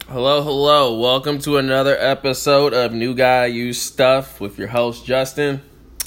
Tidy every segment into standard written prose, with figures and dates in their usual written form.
Hello, hello. Welcome to another episode of New Guy Use Stuff with your host, Justin.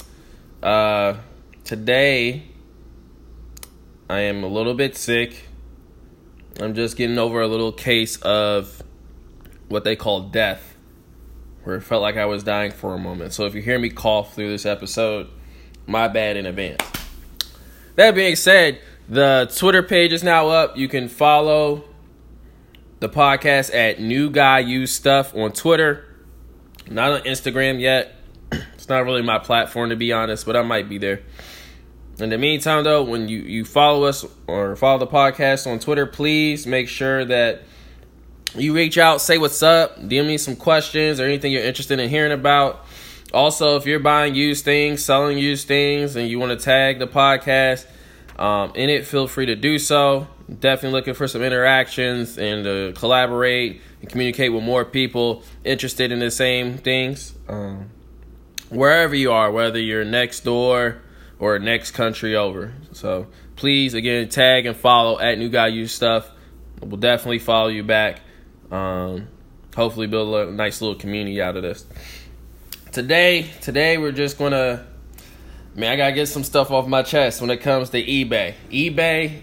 Today, I am a little bit sick. I'm just getting over a little case of what they call death, where it felt like I was dying for a moment. So if you hear me cough through this episode, my bad in advance. That being said, the Twitter page is now up. You can follow the podcast at New Guy Use Stuff on Twitter. Not on Instagram yet. It's not really my platform, to be honest, but I might be there. In the meantime, though, when you follow us or follow the podcast on Twitter, please make sure that you reach out, say what's up, DM me some questions or anything you're interested in hearing about. Also, if you're buying used things, selling used things, and you want to tag the podcast in it, feel free to do so. Definitely looking for some interactions and to collaborate and communicate with more people interested in the same things. Wherever you are, whether you're next door or next country over. So please, again, tag and follow at New Guy Use Stuff. We'll definitely follow you back. Hopefully build a nice little community out of this. Today we're just going to, I got to get some stuff off my chest when it comes to eBay. eBay,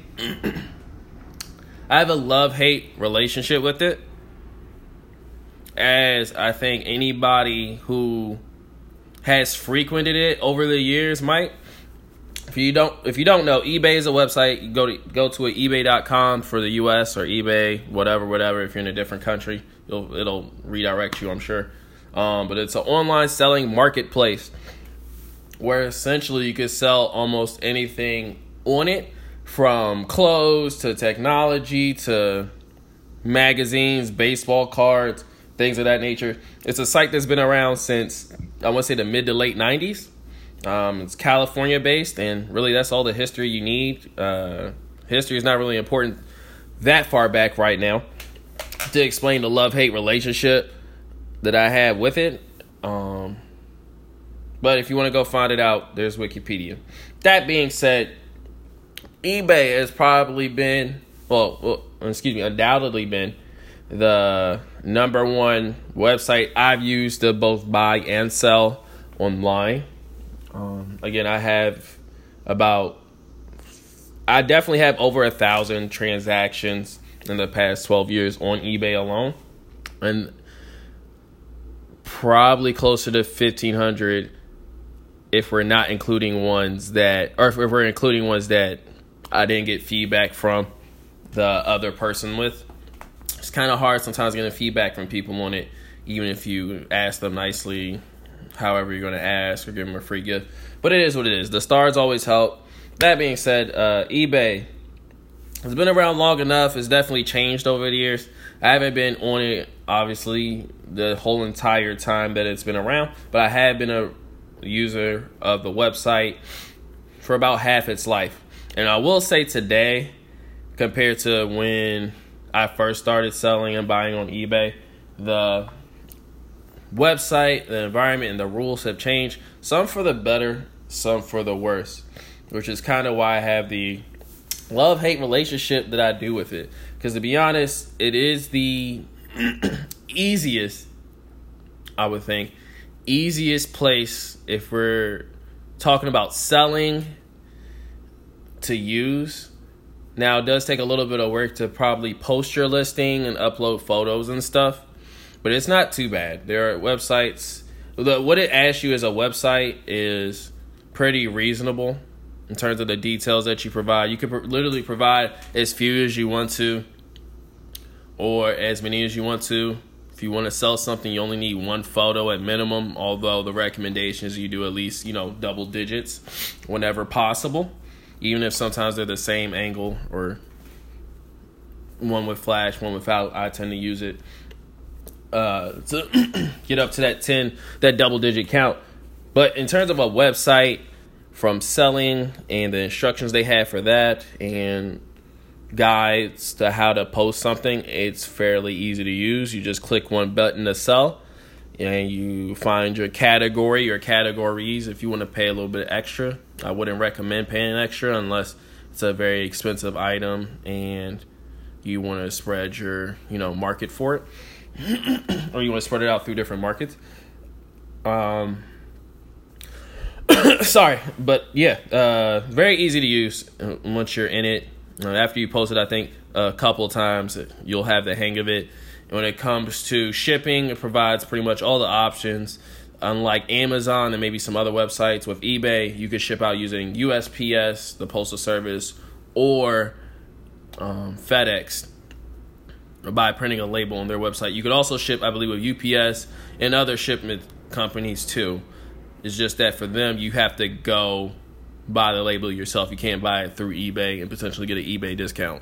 I have a love-hate relationship with it, as I think anybody who has frequented it over the years might. If you don't know, eBay is a website. You go to ebay.com for the US or eBay, whatever. If you're in a different country, it'll redirect you, I'm sure. But it's an online selling marketplace where essentially you could sell almost anything on it, from clothes to technology to magazines, baseball cards, things of that nature. It's a site that's been around since, I want to say, the mid to late 90s. It's California based, and really that's all the history you need. History is not really important that far back right now to explain the love-hate relationship that I have with it. But if you want to go find it out, there's Wikipedia. That being said, eBay has probably been, undoubtedly been the number one website I've used to both buy and sell online. Again, I definitely have over 1,000 transactions in the past 12 years on eBay alone, and probably closer to 1,500 if we're not including ones that, or if we're including ones that I didn't get feedback from the other person with. It's kind of hard sometimes getting feedback from people on it, even if you ask them nicely, however you're going to ask, or give them a free gift. But it is what it is. The stars always help. That being said, eBay has been around long enough. It's definitely changed over the years. I haven't been on it, obviously, the whole entire time that it's been around, but I have been a user of the website for about half its life. And I will say today, compared to when I first started selling and buying on eBay, the website, the environment, and the rules have changed. Some for the better, some for the worse, which is kind of why I have the love-hate relationship that I do with it. Because to be honest, it is the easiest, I would think, easiest place if we're talking about selling to use. Now, it does take a little bit of work to probably post your listing and upload photos and stuff, but it's not too bad. There are websites, what it asks you as a website is pretty reasonable in terms of the details that you provide. You can literally provide as few as you want to or as many as you want to. If you want to sell something, you only need one photo at minimum, although the recommendation is you do at least, double digits whenever possible, even if sometimes they're the same angle or one with flash, one without. I tend to use it to get up to that double digit count. But in terms of a website, from selling and the instructions they have for that and guides to how to post something, it's fairly easy to use. You just click one button to sell, and you find your category or categories if you want to pay a little bit extra. I wouldn't recommend paying extra unless it's a very expensive item and you want to spread your, market for it, or you want to spread it out through different markets. Sorry, but yeah, very easy to use once you're in it. After you post it, I think a couple of times, you'll have the hang of it. And when it comes to shipping, it provides pretty much all the options. Unlike Amazon and maybe some other websites, with eBay, you can ship out using USPS, the postal service, or FedEx by printing a label on their website. You could also ship, I believe, with UPS and other shipment companies too. It's just that for them, you have to go buy the label yourself. You can't buy it through eBay and potentially get an eBay discount.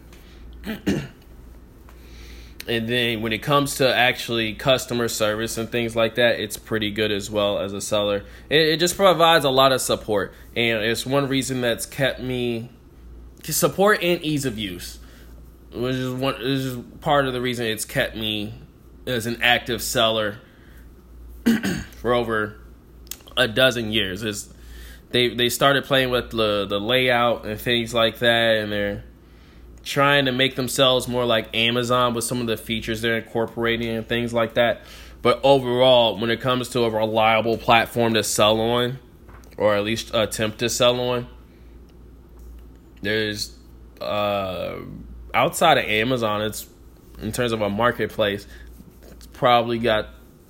And then when it comes to actually customer service and things like that, it's pretty good as well as a seller. It just provides a lot of support. And it's one reason that's kept me support and ease of use, which is part of the reason it's kept me as an active seller for over a dozen years. Is they started playing with the layout and things like that, and they're trying to make themselves more like Amazon with some of the features they're incorporating and things like that. But overall, when it comes to a reliable platform to sell on, or at least attempt to sell on, there's outside of Amazon, it's in terms of a marketplace, it's probably got.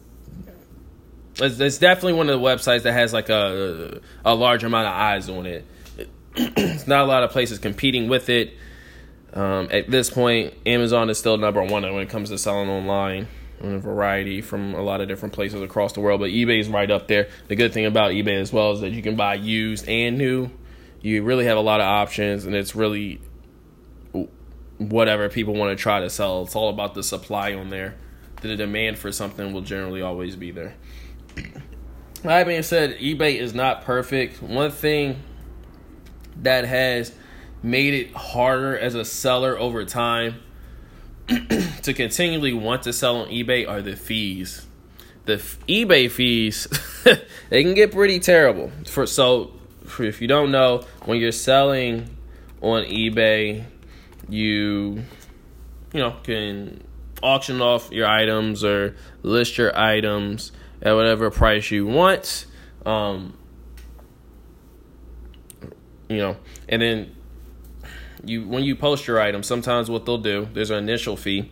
It's definitely one of the websites that has like a large amount of eyes on it. It's not a lot of places competing with it. At this point, Amazon is still number one when it comes to selling online in a variety from a lot of different places across the world. But eBay is right up there. The good thing about eBay as well is that you can buy used and new. You really have a lot of options, and it's really whatever people want to try to sell. It's all about the supply on there. The demand for something will generally always be there. That being said, eBay is not perfect. One thing that has made it harder as a seller over time to continually want to sell on eBay are the fees. The eBay fees, they can get pretty terrible. If you don't know, when you're selling on eBay, you can auction off your items or list your items at whatever price you want. And then when you post your item, sometimes what they'll do, there's an initial fee.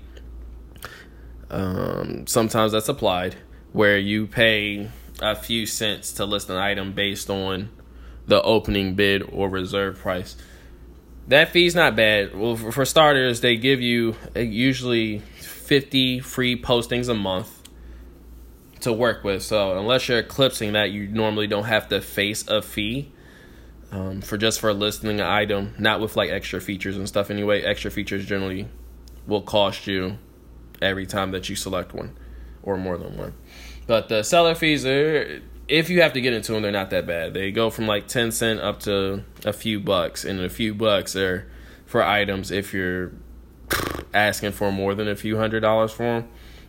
Sometimes that's applied, where you pay a few cents to list an item based on the opening bid or reserve price. That fee's not bad. Well, for starters, they give you usually 50 free postings a month to work with. So unless you're eclipsing that, you normally don't have to face a fee. For listing an item, not with like extra features and stuff anyway. Extra features generally will cost you every time that you select one or more than one. But the seller fees, if you have to get into them, they're not that bad. They go from like 10 cents up to a few bucks, and a few bucks are for items if you're asking for more than a few $100s for them.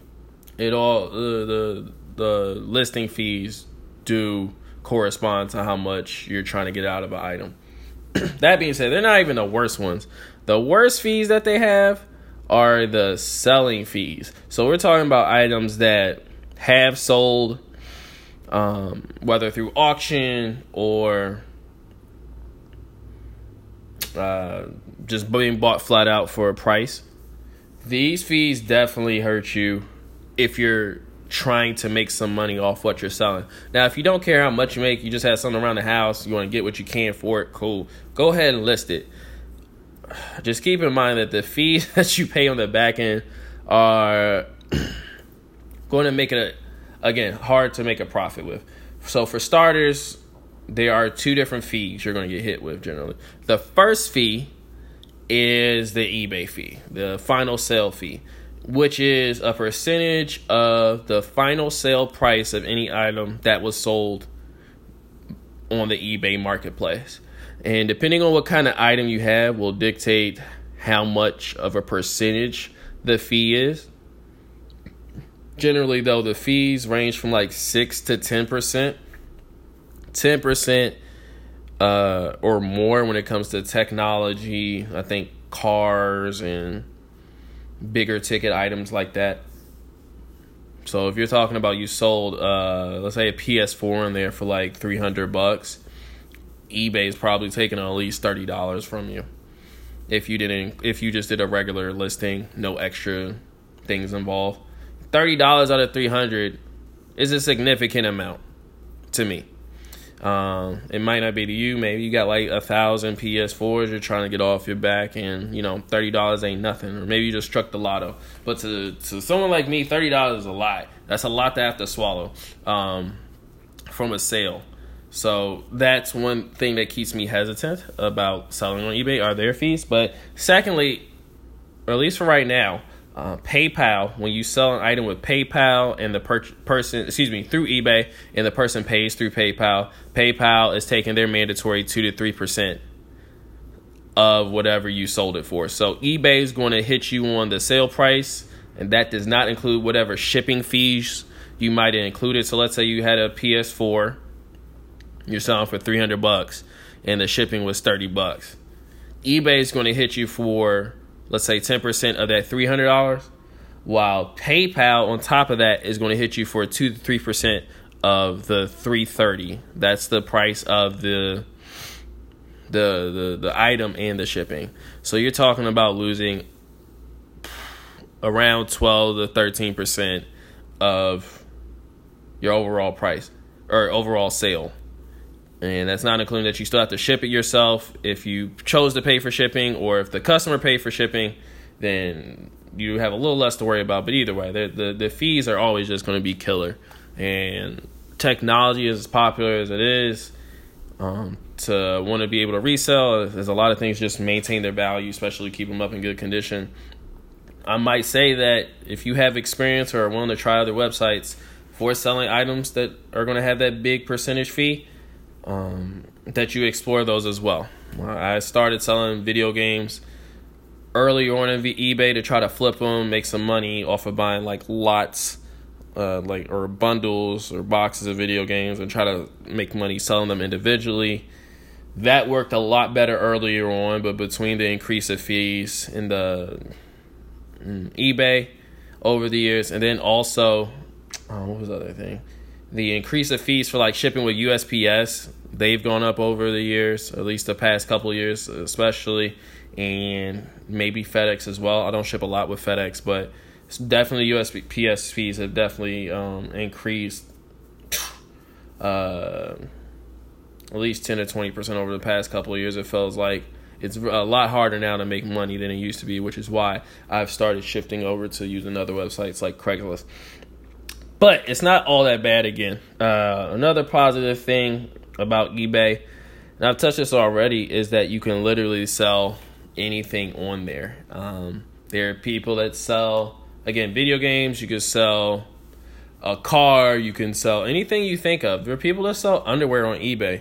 The listing fees do correspond to how much you're trying to get out of an item. That being said, they're not even the worst ones. The worst fees that they have are the selling fees. So we're talking about items that have sold, whether through auction or just being bought flat out for a price. These fees definitely hurt you if you're trying to make some money off what you're selling. Now, if you don't care how much you make, you just have something around the house, you want to get what you can for it, cool. Go ahead and list it. Just keep in mind that the fees that you pay on the back end are going to make it, again, hard to make a profit with. So for starters, there are two different fees you're going to get hit with generally. The first fee is the eBay fee, the final sale fee, which is a percentage of the final sale price of any item that was sold on the eBay marketplace. And depending on what kind of item you have will dictate how much of a percentage the fee is. Generally, though, the fees range from like 6 to 10%. 10% or more when it comes to technology. I think cars and bigger ticket items like that. So if you're talking about you sold, let's say a PS4 in there for like $300, eBay is probably taking at least $30 from you. If you just did a regular listing, no extra things involved, $30 out of $300 is a significant amount to me. It might not be to you. Maybe you got like 1,000 PS4s you're trying to get off your back, and $30 ain't nothing. Or maybe you just struck the lotto. But to someone like me, $30 is a lot. That's a lot to have to swallow from a sale. So that's one thing that keeps me hesitant about selling on eBay are their fees. But secondly, or at least for right now, PayPal, when you sell an item with PayPal and the person through eBay, and the person pays through PayPal is taking their mandatory 2 to 3% of whatever you sold it for. So eBay is going to hit you on the sale price, and that does not include whatever shipping fees you might have included. So let's say you had a PS4, you're selling for $300 and the shipping was $30. eBay is going to hit you for, let's say, 10% of that $300, while PayPal on top of that is going to hit you for 2 to 3% of the $330. That's the price of the item and the shipping. So you're talking about losing around 12 to 13% of your overall price or overall sale. And that's not including that you still have to ship it yourself. If you chose to pay for shipping, or if the customer paid for shipping, then you have a little less to worry about. But either way, the fees are always just going to be killer. And technology is as popular as it is. To want to be able to resell, there's a lot of things just maintain their value, especially keep them up in good condition. I might say that if you have experience or are willing to try other websites for selling items that are going to have that big percentage fee, that you explore those as well. I started selling video games early on in eBay to try to flip them, make some money off of buying like lots, or bundles or boxes of video games, and try to make money selling them individually. That worked a lot better earlier on, but between the increase of fees in the eBay over the years, and then also, what was the other thing? The increase of fees for like shipping with USPS, they've gone up over the years, at least the past couple of years especially, and maybe FedEx as well. I don't ship a lot with FedEx, but it's definitely USPS fees have definitely increased at least 10 to 20% over the past couple of years. It feels like it's a lot harder now to make money than it used to be, which is why I've started shifting over to using other websites like Craigslist. But it's not all that bad again. Another positive thing about eBay, and I've touched this already, is that you can literally sell anything on there. There are people that sell, again, video games. You can sell a car. You can sell anything you think of. There are people that sell underwear on eBay,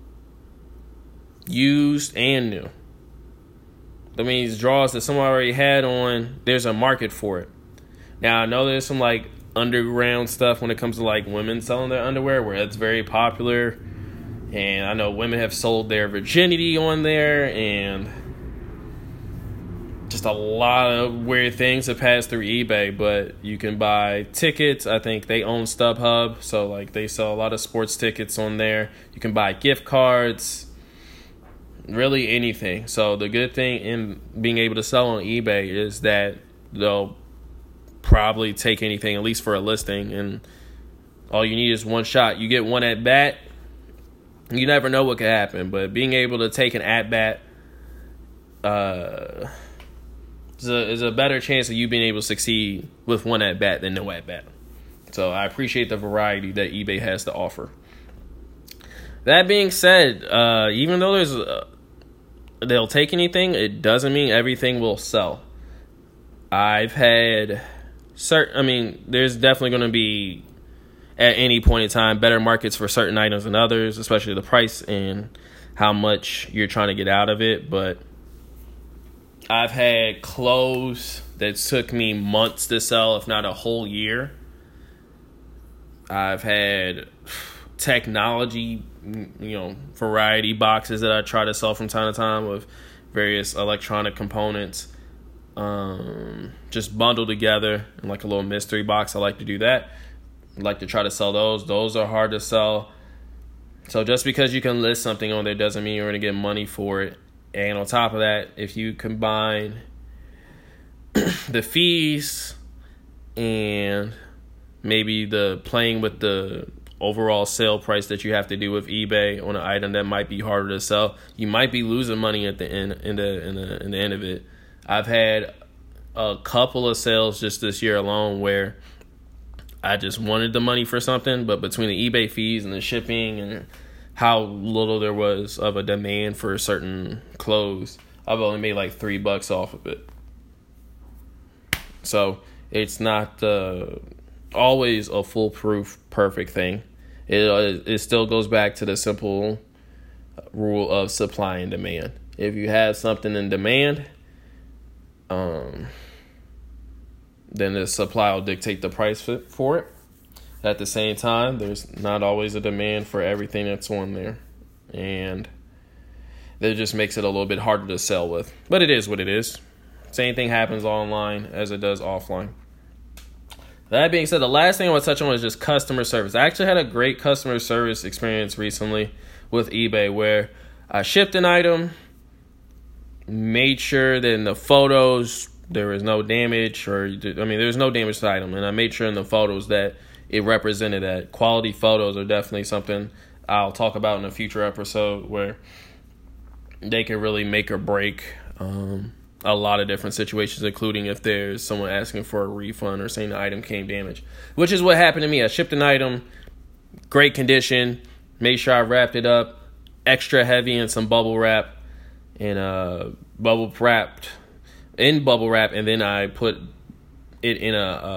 used and new. That means drawers that someone already had on, there's a market for it. Now, I know there's some like underground stuff when it comes to like women selling their underwear, where it's very popular, and I know women have sold their virginity on there, and just a lot of weird things have passed through eBay. But you can buy tickets. I think they own StubHub, so like they sell a lot of sports tickets on there. You can buy gift cards, really anything. So the good thing in being able to sell on eBay is that they'll probably take anything, at least for a listing, and all you need is one shot. You get one at bat. You never know what could happen, but being able to take an at bat is a better chance of you being able to succeed with one at bat than no at bat. So I appreciate the variety that eBay has to offer. That being said, even though they'll take anything, it doesn't mean everything will sell. I've had there's definitely going to be, at any point in time, better markets for certain items than others, especially the price and how much you're trying to get out of it. But I've had clothes that took me months to sell, if not a whole year. I've had technology, variety boxes that I try to sell from time to time with various electronic components. just bundled together in like a little mystery box. I like to do that. I like to try to sell those. Those are hard to sell. So just because you can list something on there doesn't mean you're going to get money for it. And on top of that, if you combine the fees and maybe the playing with the overall sale price that you have to do with eBay on an item that might be harder to sell, you might be losing money at the end in the end of it. I've had a couple of sales just this year alone where I just wanted the money for something, but between the eBay fees and the shipping and how little there was of a demand for certain clothes, I've only made like $3 off of it. So it's not always a foolproof, perfect thing. It still goes back to the simple rule of supply and demand. If you have something in demand, then the supply will dictate the price for it. At the same time, there's not always a demand for everything that's on there. And that just makes it a little bit harder to sell with. But it is what it is. Same thing happens online as it does offline. That being said, the last thing I want to touch on is just customer service. I actually had a great customer service experience recently with eBay where I shipped an item, made sure that in the photos there was no damage, there's no damage to the item, and I made sure in the photos that it represented that. Quality photos are definitely something I'll talk about in a future episode where they can really make or break a lot of different situations, including if there's someone asking for a refund or saying the item came damaged, which is what happened to me. I shipped an item, great condition, made sure I wrapped it up, extra heavy in some bubble wrap, and bubble wrap, and then I put it in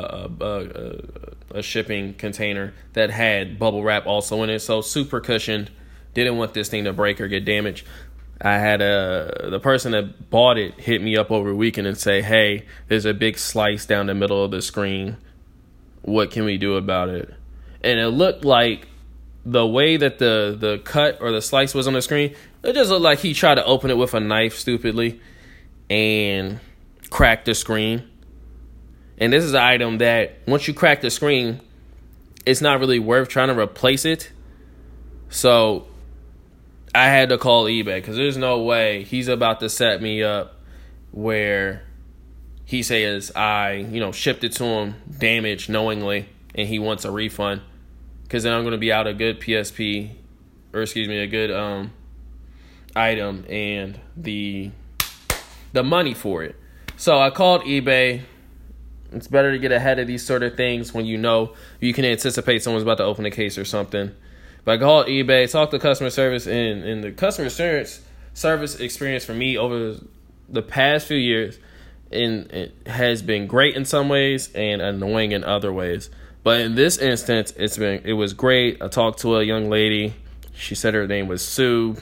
a shipping container that had bubble wrap also in it, so super cushioned. Didn't want this thing to break or get damaged. I had the person that bought it hit me up over the weekend and say, hey, there's a big slice down the middle of the screen. What can we do about it? And it looked like the way that the cut or the slice was on the screen, it just looked like he tried to open it with a knife stupidly and cracked the screen. And this is an item that once you crack the screen, it's not really worth trying to replace it. So I had to call eBay because there's no way he's about to set me up where he says I, shipped it to him damaged knowingly and he wants a refund, because then I'm going to be out a good a good item and the money for it. So I called eBay. It's better to get ahead of these sort of things when you can anticipate someone's about to open a case or something. But I called eBay, talked to customer service, and the customer service experience for me over the past few years it has been great in some ways and annoying in other ways. But in this instance, it was great. I talked to a young lady. She said her name was Sue.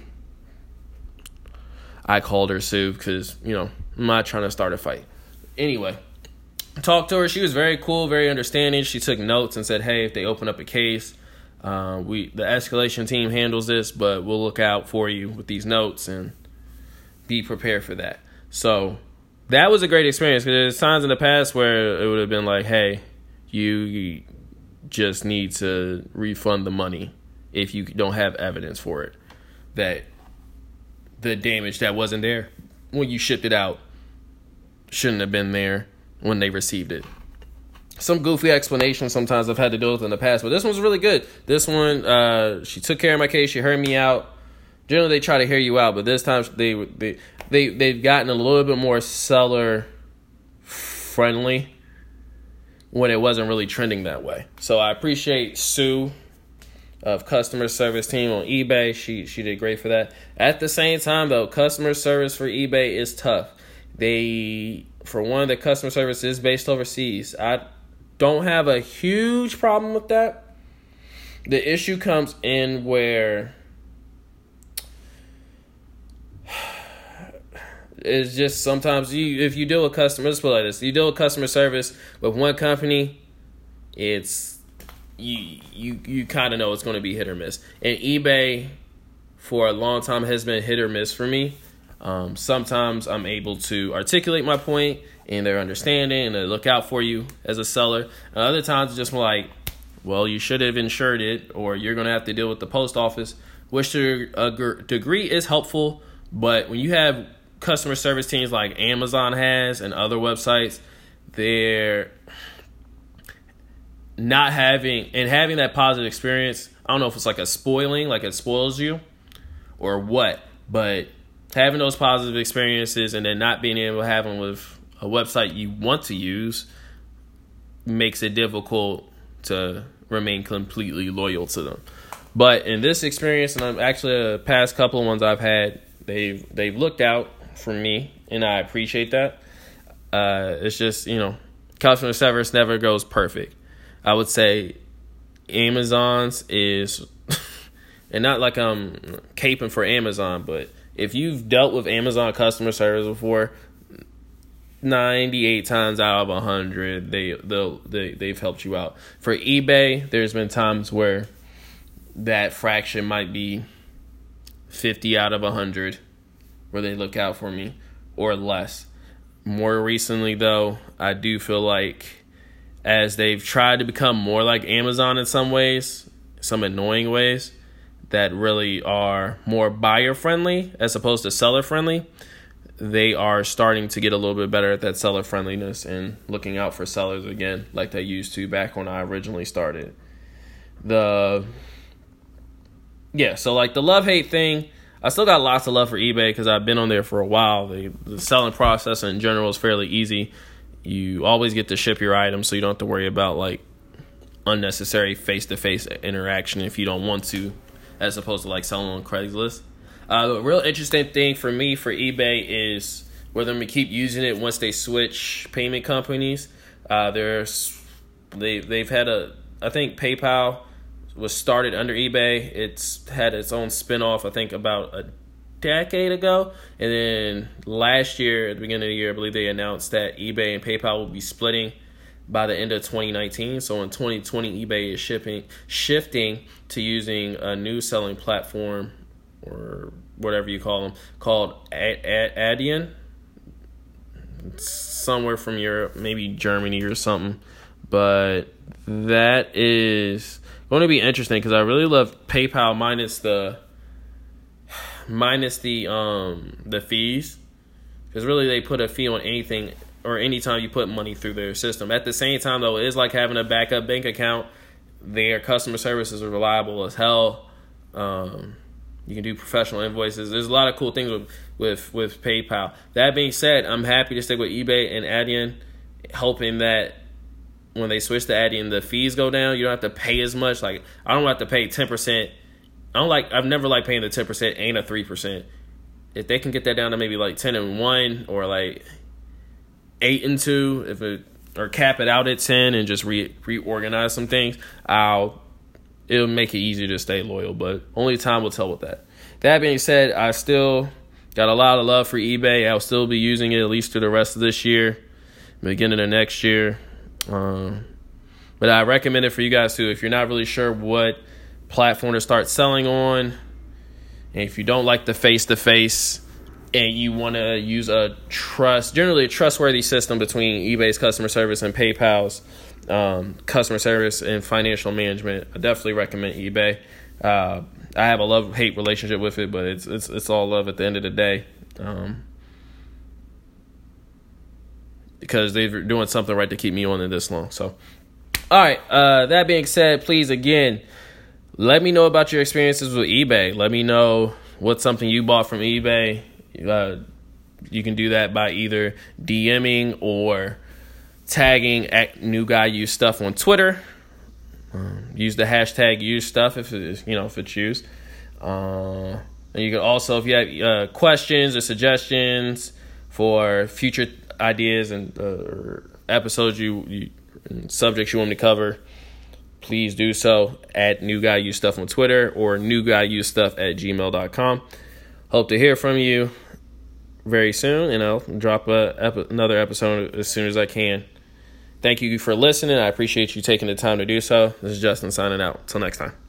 I called her Sue because, I'm not trying to start a fight. Anyway, talked to her. She was very cool, very understanding. She took notes and said, hey, if they open up a case, the escalation team handles this, but we'll look out for you with these notes and be prepared for that. So that was a great experience, because there's times in the past where it would have been like, hey, you just need to refund the money if you don't have evidence for it, that the damage that wasn't there when you shipped it out shouldn't have been there when they received it. Some goofy explanations sometimes I've had to deal with in the past, but this one's really good. This one, she took care of my case. She heard me out. Generally, they try to hear you out, but this time they've gotten a little bit more seller friendly when it wasn't really trending that way. So I appreciate Sue of customer service team on eBay. She did great for that. At the same time, though, customer service for eBay is tough. For one, the customer service is based overseas. I don't have a huge problem with that. The issue comes in where it's just sometimes if you deal with customers, let's put it like this, you deal with customer service with one company, it's you kind of know it's going to be hit or miss. And eBay for a long time has been hit or miss for me. Sometimes I'm able to articulate my point and they're understanding and they look out for you as a seller. And other times it's just like, well, you should have insured it, or you're going to have to deal with the post office, which to a degree is helpful. But when you have customer service teams like Amazon has and other websites, they're not having that positive experience. I don't know if it's like a spoiling, like it spoils you or what, but having those positive experiences and then not being able to have them with a website you want to use makes it difficult to remain completely loyal to them. But in this experience, and I'm actually the past couple of ones I've had, they've looked out for me, and I appreciate that. It's just, customer service never goes perfect. I would say Amazon's is, and not like I'm caping for Amazon, but if you've dealt with Amazon customer service before, 98 times out of 100, they've helped you out. For eBay, there's been times where that fraction might be 50 out of 100 where they look out for me, or less. More recently, though, I do feel like as they've tried to become more like Amazon in some ways, some annoying ways that really are more buyer-friendly as opposed to seller-friendly, they are starting to get a little bit better at that seller-friendliness and looking out for sellers again like they used to back when I originally started. So like the love-hate thing, I still got lots of love for eBay because I've been on there for a while. The selling process in general is fairly easy. You always get to ship your items, so you don't have to worry about like unnecessary face-to-face interaction if you don't want to, as opposed to like selling on Craigslist. The real interesting thing for me for eBay is whether I'm going to keep using it once they switch payment companies. They've had I think PayPal was started under eBay. It's had its own spinoff, I think, about a decade ago. And then last year, at the beginning of the year, I believe they announced that eBay and PayPal will be splitting by the end of 2019. So in 2020, eBay is shifting to using a new selling platform, or whatever you call them, called Adyen. It's somewhere from Europe, maybe Germany or something. But that is going to be interesting because I really love PayPal minus the fees, because really they put a fee on anything or anytime you put money through their system. At the same time, though, it is like having a backup bank account. Their customer services are reliable as hell. You can do professional invoices. There's a lot of cool things with PayPal. That being said, I'm happy to stick with eBay and Adyen, hoping that when they switch to Adyen, the fees go down. You don't have to pay as much. Like, I don't have to pay 10%. I've never liked paying the 10% and a 3%. If they can get that down to maybe like 10-1 or like 8-2, or cap it out at 10 and just reorganize some things, it'll make it easier to stay loyal, but only time will tell with that. That being said, I still got a lot of love for eBay. I'll still be using it at least through the rest of this year, beginning of next year. But I recommend it for you guys too. If you're not really sure what platform to start selling on, and if you don't like the face-to-face and you want to use generally a trustworthy system between eBay's customer service and PayPal's customer service and financial management, I definitely recommend eBay. I have a love-hate relationship with it, but it's all love at the end of the day, because they're doing something right to keep me on it this long. So, all right. That being said, please again, let me know about your experiences with eBay. Let me know what's something you bought from eBay. You can do that by either DMing or tagging at New Guy Use Stuff on Twitter. Use the hashtag use stuff if it's used. And you can also, if you have questions or suggestions for future ideas and episodes and subjects you want me to cover, please do so at New Guy Use Stuff on Twitter or newguyusestuff@gmail.com. Hope to hear from you very soon, and I'll drop another episode as soon as I can. Thank you for listening. I appreciate you taking the time to do so. This is Justin signing out. Till next time.